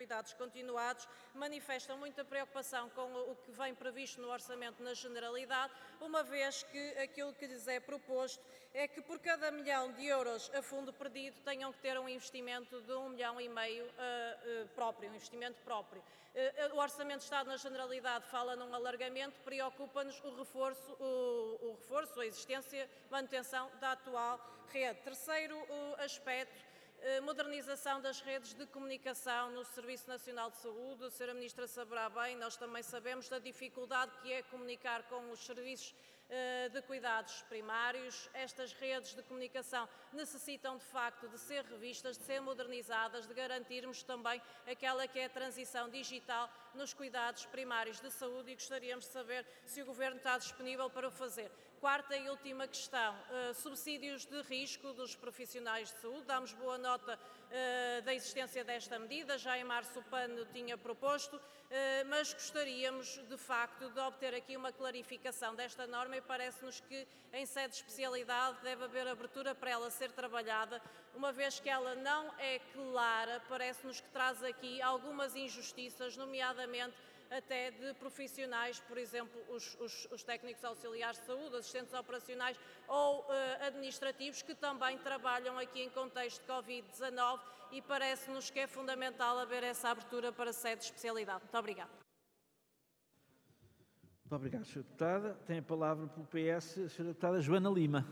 cuidados continuados, manifestam muita preocupação com o que vem previsto no orçamento na generalidade, uma vez que aquilo que lhes é proposto é que por cada milhão de euros a fundo perdido tenham que ter um investimento de 1,5 milhão próprio, um investimento próprio. O Orçamento de Estado na generalidade fala num alargamento, preocupa-nos o reforço, a existência, manutenção da atual rede. Terceiro aspecto, modernização das redes de comunicação no Serviço Nacional de Saúde. A Sra. Ministra saberá bem, nós também sabemos da dificuldade que é comunicar com os serviços de cuidados primários. Estas redes de comunicação necessitam de facto de ser revistas, de ser modernizadas, de garantirmos também aquela que é a transição digital nos cuidados primários de saúde e gostaríamos de saber se o Governo está disponível para o fazer. Quarta e última questão, subsídios de risco dos profissionais de saúde. Damos boa nota da existência desta medida, já em março o PAN o tinha proposto, mas gostaríamos de facto de obter aqui uma clarificação desta norma e parece-nos que em sede de especialidade deve haver abertura para ela ser trabalhada, uma vez que ela não é clara, parece-nos que traz aqui algumas injustiças, nomeadamente até de profissionais, por exemplo, os técnicos auxiliares de saúde, assistentes operacionais ou administrativos, que também trabalham aqui em contexto de Covid-19 e parece-nos que é fundamental haver essa abertura para sede de especialidade. Muito obrigada. Muito obrigado, Sra. Deputada. Tem a palavra pelo PS a Sra. Deputada Joana Lima.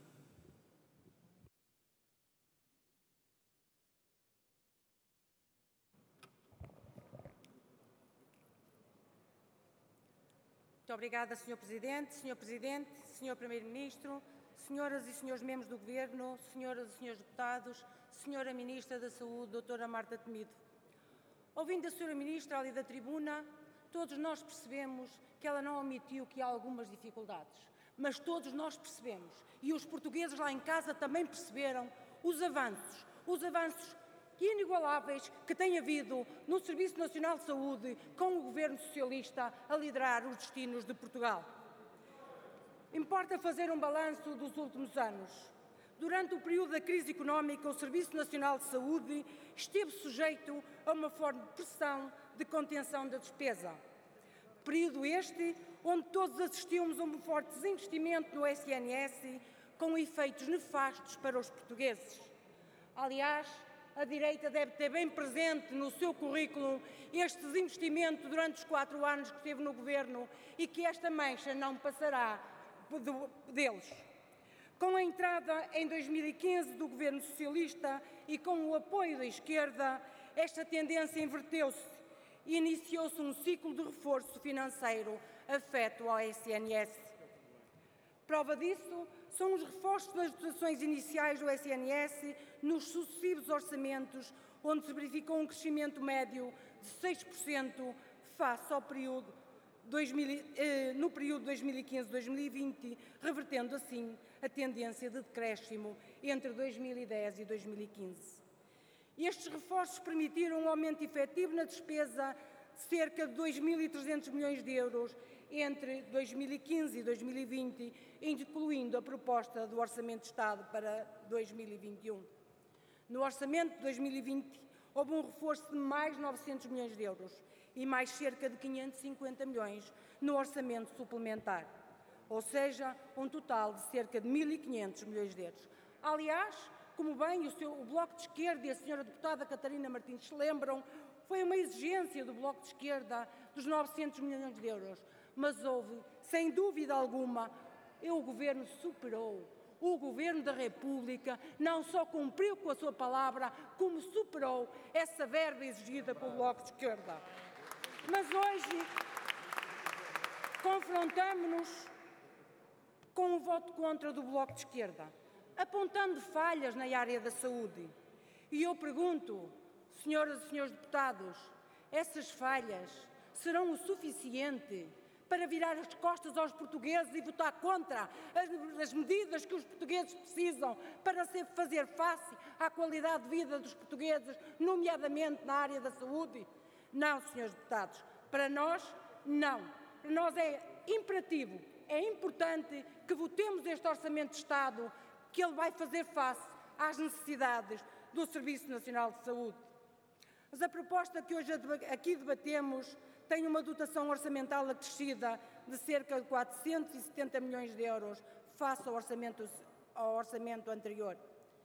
Muito obrigada, Sr. Presidente, Sr. Primeiro-Ministro, Senhoras e Senhores Membros do Governo, Senhoras e Senhores Deputados, Sra. Ministra da Saúde, Dra. Marta Temido. Ouvindo a Sra. Ministra ali da tribuna, todos nós percebemos que ela não omitiu que há algumas dificuldades, mas todos nós percebemos, e os portugueses lá em casa também perceberam, os avanços inigualáveis que tem havido no Serviço Nacional de Saúde com o Governo Socialista a liderar os destinos de Portugal. Importa fazer um balanço dos últimos anos. Durante o período da crise económica, o Serviço Nacional de Saúde esteve sujeito a uma forte pressão de contenção da despesa. Período este onde todos assistimos a um forte desinvestimento no SNS, com efeitos nefastos para os portugueses. Aliás, a direita deve ter bem presente no seu currículo este desinvestimento durante os 4 anos que esteve no Governo e que esta mancha não passará deles. Com a entrada em 2015 do Governo Socialista e com o apoio da esquerda, esta tendência inverteu-se e iniciou-se um ciclo de reforço financeiro afeto ao SNS. Prova disso são os reforços das dotações iniciais do SNS nos sucessivos orçamentos, onde se verificou um crescimento médio de 6% face ao período no período 2015-2020, revertendo assim a tendência de decréscimo entre 2010 e 2015. Estes reforços permitiram um aumento efetivo na despesa de cerca de 2.300 milhões de euros entre 2015 e 2020, incluindo a proposta do Orçamento de Estado para 2021. No Orçamento de 2020, houve um reforço de mais 900 milhões de euros e mais cerca de 550 milhões no Orçamento Suplementar, ou seja, um total de cerca de 1.500 milhões de euros. Aliás, como bem o Bloco de Esquerda e a Sra. Deputada Catarina Martins se lembram, foi uma exigência do Bloco de Esquerda dos 900 milhões de euros, mas houve, sem dúvida alguma, o Governo superou. O Governo da República não só cumpriu com a sua palavra, como superou essa verba exigida pelo Bloco de Esquerda. Mas hoje confrontamos-nos com o voto contra do Bloco de Esquerda, apontando falhas na área da saúde. E eu pergunto, senhoras e senhores deputados, essas falhas serão o suficiente para virar as costas aos portugueses e votar contra as medidas que os portugueses precisam para fazer face à qualidade de vida dos portugueses, nomeadamente na área da saúde? Não, senhores deputados, para nós, não. Para nós é imperativo, é importante que votemos este Orçamento de Estado, que ele vai fazer face às necessidades do Serviço Nacional de Saúde. Mas a proposta que hoje aqui debatemos tem uma dotação orçamental acrescida de cerca de 470 milhões de euros face ao orçamento anterior,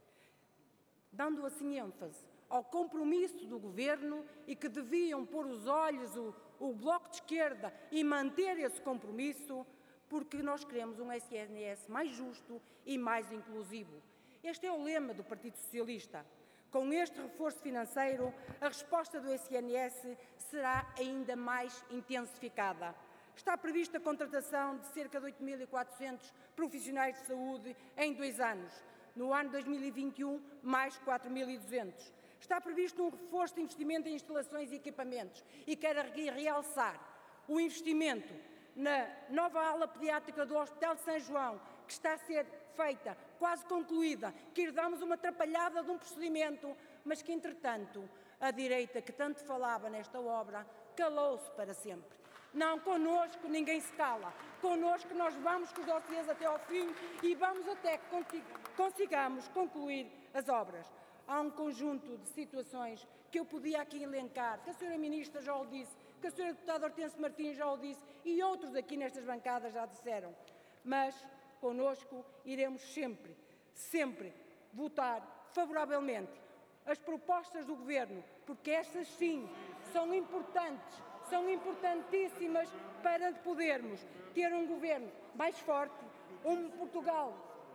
dando assim ênfase ao compromisso do Governo e que deviam pôr os olhos o Bloco de Esquerda e manter esse compromisso, porque nós queremos um SNS mais justo e mais inclusivo. Este é o lema do Partido Socialista. Com este reforço financeiro, a resposta do SNS será ainda mais intensificada. Está prevista a contratação de cerca de 8.400 profissionais de saúde em 2 anos. No ano 2021, mais 4.200. Está previsto um reforço de investimento em instalações e equipamentos. E quero realçar o investimento na nova ala pediátrica do Hospital de São João, que está a ser feita, quase concluída, que herdamos uma atrapalhada de um procedimento, mas que, entretanto, a direita, que tanto falava nesta obra, calou-se para sempre. Não, connosco ninguém se cala. Connosco nós vamos com os dossiês até ao fim e vamos até que consigamos concluir as obras. Há um conjunto de situações que eu podia aqui elencar, que a Sra. Ministra já o disse, que a Sra. Deputada Hortência Martins já o disse e outros aqui nestas bancadas já disseram. Mas, connosco, iremos sempre votar favoravelmente as propostas do Governo, porque estas sim são importantes, são importantíssimas para podermos ter um Governo mais forte, um Portugal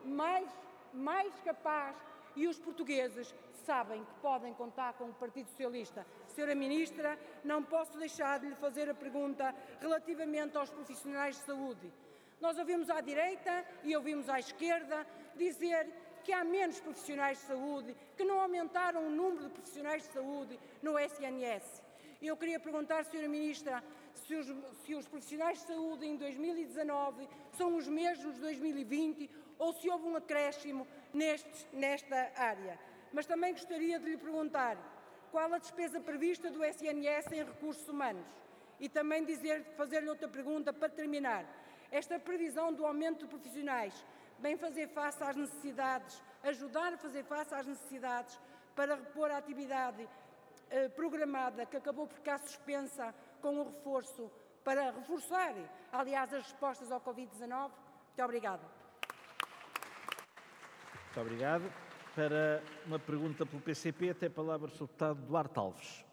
mais capaz, e os portugueses sabem que podem contar com o Partido Socialista. Sra. Ministra, não posso deixar de lhe fazer a pergunta relativamente aos profissionais de saúde. Nós ouvimos à direita e ouvimos à esquerda dizer que há menos profissionais de saúde, que não aumentaram o número de profissionais de saúde no SNS. Eu queria perguntar, Sra. Ministra, se os profissionais de saúde em 2019 são os mesmos de 2020 ou se houve um acréscimo nesta área. Mas também gostaria de lhe perguntar qual a despesa prevista do SNS em recursos humanos e também fazer-lhe outra pergunta para terminar. Esta previsão do aumento de profissionais vem fazer face às necessidades, ajudar a fazer face às necessidades para repor a atividade programada que acabou por ficar suspensa com o reforço, para reforçar, aliás, as respostas ao Covid-19? Muito obrigada. Muito obrigado. Para uma pergunta pelo PCP, tem a palavra o Sr. Deputado Duarte Alves.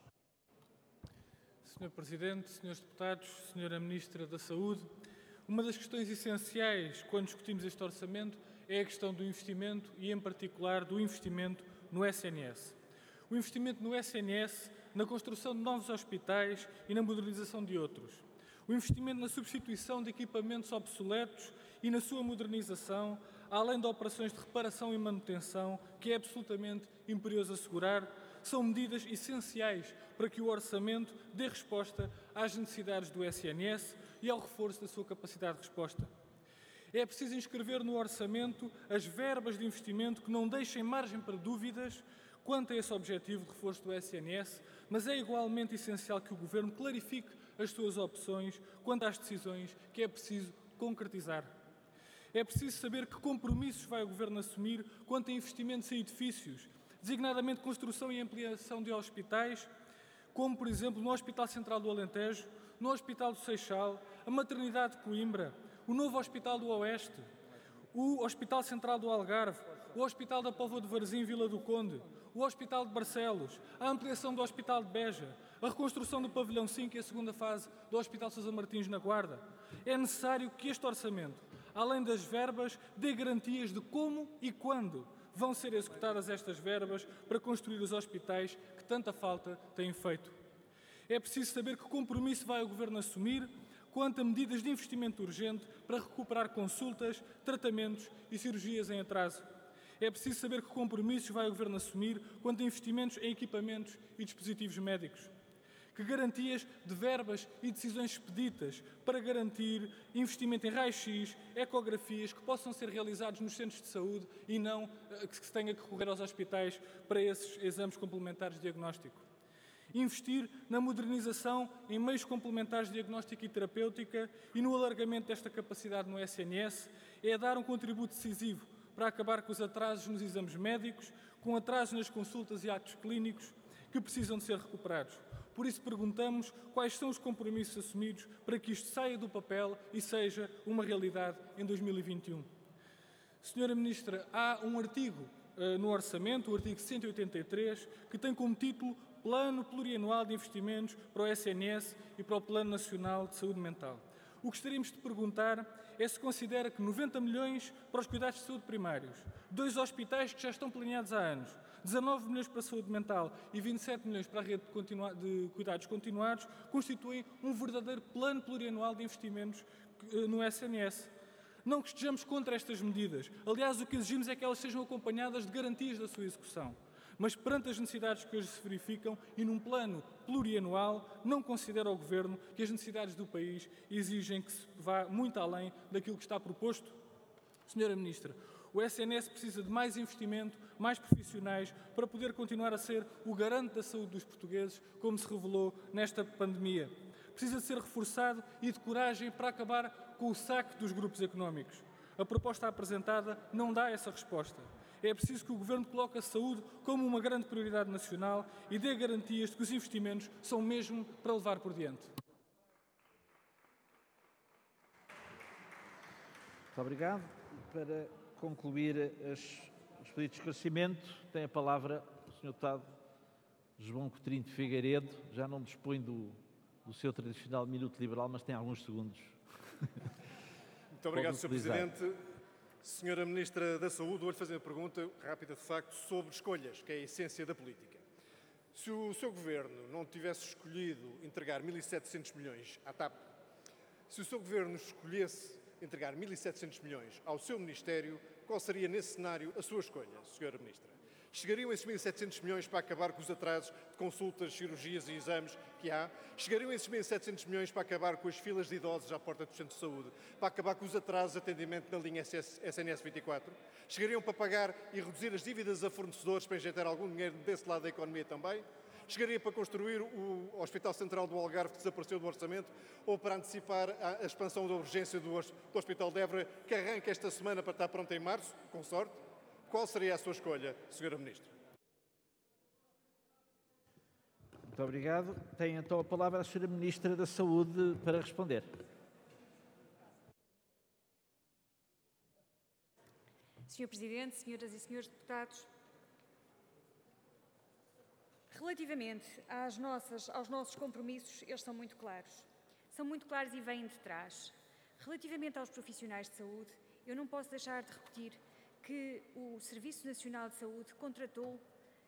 Sr. Presidente, Srs. Deputados, Sra. Ministra da Saúde, uma das questões essenciais quando discutimos este orçamento é a questão do investimento e, em particular, do investimento no SNS. O investimento no SNS, na construção de novos hospitais e na modernização de outros. O investimento na substituição de equipamentos obsoletos e na sua modernização, além de operações de reparação e manutenção, que é absolutamente imperioso assegurar, são medidas essenciais para que o orçamento dê resposta às necessidades do SNS e ao reforço da sua capacidade de resposta. É preciso inscrever no orçamento as verbas de investimento que não deixem margem para dúvidas quanto a esse objetivo de reforço do SNS, mas é igualmente essencial que o Governo clarifique as suas opções quanto às decisões que é preciso concretizar. É preciso saber que compromissos vai o Governo assumir quanto a investimentos em edifícios, designadamente construção e ampliação de hospitais, como, por exemplo, no Hospital Central do Alentejo, no Hospital do Seixal, a Maternidade de Coimbra, o novo Hospital do Oeste, o Hospital Central do Algarve, o Hospital da Póvoa de Varzim, Vila do Conde, o Hospital de Barcelos, a ampliação do Hospital de Beja, a reconstrução do Pavilhão 5 e a segunda fase do Hospital Sousa Martins na Guarda. É necessário que este orçamento, além das verbas, dê garantias de como e quando vão ser executadas estas verbas para construir os hospitais que tanta falta têm feito. É preciso saber que compromisso vai o Governo assumir quanto a medidas de investimento urgente para recuperar consultas, tratamentos e cirurgias em atraso. É preciso saber que compromissos vai o Governo assumir quanto a investimentos em equipamentos e dispositivos médicos. Que garantias de verbas e decisões expeditas para garantir investimento em raio-x, ecografias que possam ser realizados nos centros de saúde e não que se tenha que recorrer aos hospitais para esses exames complementares de diagnóstico. Investir na modernização em meios complementares de diagnóstica e terapêutica e no alargamento desta capacidade no SNS é dar um contributo decisivo para acabar com os atrasos nos exames médicos, com atrasos nas consultas e atos clínicos, que precisam de ser recuperados. Por isso perguntamos quais são os compromissos assumidos para que isto saia do papel e seja uma realidade em 2021. Senhora Ministra, há um artigo no Orçamento, o artigo 183, que tem como título Plano Plurianual de Investimentos para o SNS e para o Plano Nacional de Saúde Mental. O que gostaríamos de perguntar é se considera que 90 milhões para os cuidados de saúde primários, 2 hospitais que já estão planeados há anos, 19 milhões para a saúde mental e 27 milhões para a rede de cuidados continuados, constituem um verdadeiro plano plurianual de investimentos no SNS. Não que estejamos contra estas medidas. Aliás, o que exigimos é que elas sejam acompanhadas de garantias da sua execução. Mas perante as necessidades que hoje se verificam e num plano plurianual, não considera o Governo que as necessidades do país exigem que se vá muito além daquilo que está proposto? Senhora Ministra, o SNS precisa de mais investimento, mais profissionais, para poder continuar a ser o garante da saúde dos portugueses, como se revelou nesta pandemia. Precisa de ser reforçado e de coragem para acabar com o saque dos grupos económicos. A proposta apresentada não dá essa resposta. É preciso que o Governo coloque a saúde como uma grande prioridade nacional e dê garantias de que os investimentos são mesmo para levar por diante. Muito obrigado. Para concluir os pedidos de esclarecimento, tem a palavra o Sr. Deputado João Coutinho de Figueiredo. Já não dispõe do seu tradicional minuto liberal, mas tem alguns segundos. Muito obrigado, Sr. Presidente. Senhora Ministra da Saúde, vou-lhe fazer uma pergunta rápida, de facto, sobre escolhas, que é a essência da política. Se o seu Governo não tivesse escolhido entregar 1.700 milhões à TAP, se o seu Governo escolhesse entregar 1.700 milhões ao seu Ministério, qual seria, nesse cenário, a sua escolha, Senhora Ministra? Chegariam esses 1.700 milhões para acabar com os atrasos de consultas, cirurgias e exames que há? Chegariam esses 1.700 milhões para acabar com as filas de idosos à porta dos centros de saúde? Para acabar com os atrasos de atendimento na linha SNS 24? Chegariam para pagar e reduzir as dívidas a fornecedores para injetar algum dinheiro desse lado da economia também? Chegaria para construir o Hospital Central do Algarve, que desapareceu do orçamento, ou para antecipar a expansão da urgência do Hospital de Évora, que arranca esta semana para estar pronta em março, com sorte? Qual seria a sua escolha, Sra. Ministra? Muito obrigado. Tem então a palavra a Sra. Ministra da Saúde para responder. Sr. Presidente, senhoras e senhores deputados, relativamente aos nossos compromissos, eles são muito claros. São muito claros e vêm de trás. Relativamente aos profissionais de saúde, eu não posso deixar de repetir que o Serviço Nacional de Saúde contratou,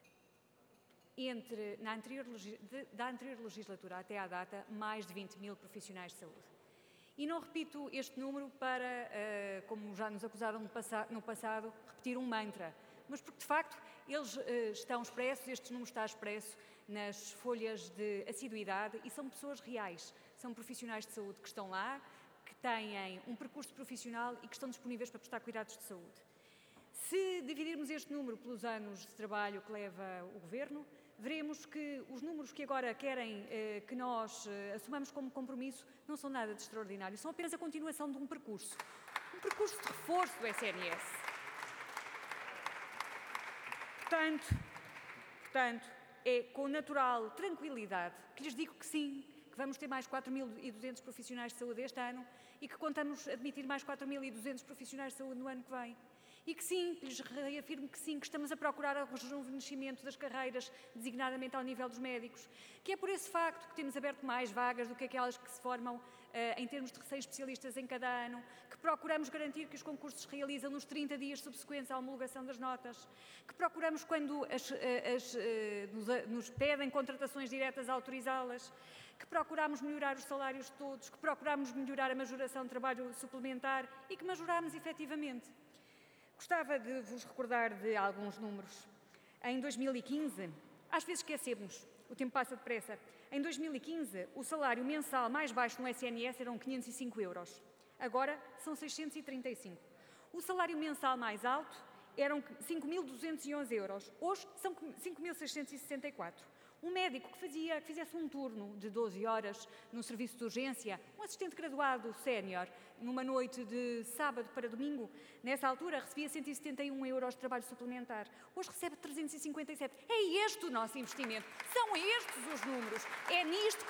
da anterior legislatura até à data, mais de 20 mil profissionais de saúde. E não repito este número para, como já nos acusaram no passado, repetir um mantra, mas porque, de facto, eles estão expressos, este número está expresso nas folhas de assiduidade e são pessoas reais, são profissionais de saúde que estão lá, que têm um percurso profissional e que estão disponíveis para prestar cuidados de saúde. Se dividirmos este número pelos anos de trabalho que leva o Governo, veremos que os números que agora querem que nós assumamos como compromisso não são nada de extraordinário, são apenas a continuação de um percurso de reforço do SNS. Portanto, é com natural tranquilidade que lhes digo que sim, que vamos ter mais 4.200 profissionais de saúde este ano e que contamos admitir mais 4.200 profissionais de saúde no ano que vem. E que sim, lhes reafirmo que sim, que estamos a procurar o rejuvenescimento das carreiras, designadamente ao nível dos médicos, que é por esse facto que temos aberto mais vagas do que aquelas que se formam em termos de recém-especialistas em cada ano, que procuramos garantir que os concursos se realizam nos 30 dias subsequentes à homologação das notas, que procuramos, quando nos pedem contratações diretas, autorizá-las, que procuramos melhorar os salários de todos, que procuramos melhorar a majoração de trabalho suplementar e que majoramos efetivamente. Gostava de vos recordar de alguns números. Em 2015, às vezes esquecemos, o tempo passa depressa. Em 2015, o salário mensal mais baixo no SNS eram 505 euros. Agora são 635. O salário mensal mais alto eram 5.211 euros. Hoje são 5.664. Um médico que fizesse um turno de 12 horas no serviço de urgência, um assistente graduado sénior, numa noite de sábado para domingo, nessa altura recebia 171 euros de trabalho suplementar. Hoje recebe 357. É este o nosso investimento. São estes os números. É nisto que